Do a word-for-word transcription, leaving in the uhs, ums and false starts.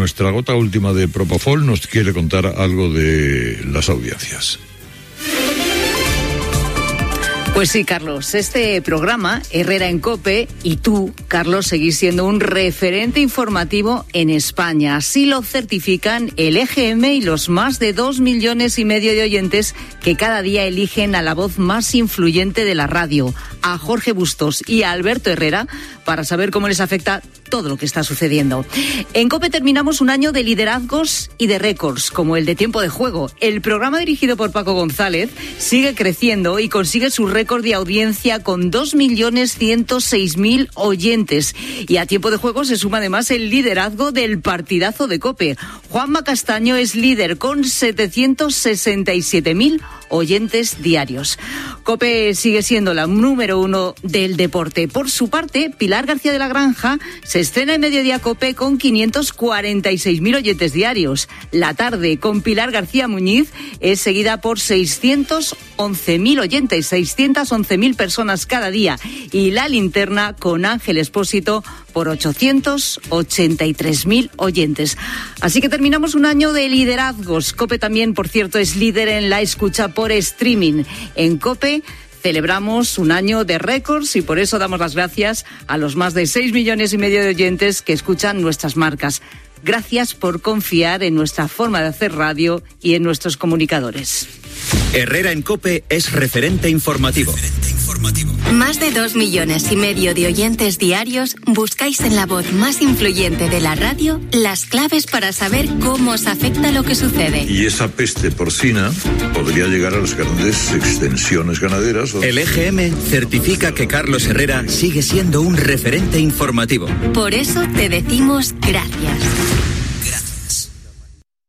nuestra gota última de Propofol nos quiere contar algo de las audiencias. Pues sí, Carlos, este programa, Herrera en COPE, y tú, Carlos, seguís siendo un referente informativo en España. Así lo certifican el E G M y los más de dos millones y medio de oyentes que cada día eligen a la voz más influyente de la radio, a Jorge Bustos y a Alberto Herrera, para saber cómo les afecta todo lo que está sucediendo. En COPE terminamos un año de liderazgos y de récords, como el de Tiempo de Juego. El programa dirigido por Paco González sigue creciendo y consigue su récord de audiencia con dos millones ciento seis mil oyentes. Y a Tiempo de Juego se suma además el liderazgo del partidazo de COPE. Juanma Castaño es líder con setecientos sesenta y siete mil oyentes diarios. COPE sigue siendo la número uno del deporte. Por su parte, Pilar García de la Granja se estrena en Mediodía COPE con quinientos cuarenta y seis mil oyentes diarios. La tarde con Pilar García Muñiz es seguida por seiscientos once mil oyentes, seiscientos once mil personas cada día. Y La Linterna con Ángel Expósito por ochocientos ochenta y tres mil oyentes. Así que terminamos un año de liderazgos. COPE también, por cierto, es líder en la escucha por streaming. En COPE celebramos un año de récords y por eso damos las gracias a los más de seis millones y medio de oyentes que escuchan nuestras marcas. Gracias por confiar en nuestra forma de hacer radio y en nuestros comunicadores. Herrera en COPE es referente informativo. Referente informativo. Más de dos millones y medio de oyentes diarios buscáis en la voz más influyente de la radio las claves para saber cómo os afecta lo que sucede. Y esa peste porcina podría llegar a las grandes extensiones ganaderas. O... El E G M certifica que Carlos Herrera sigue siendo un referente informativo. Por eso te decimos gracias.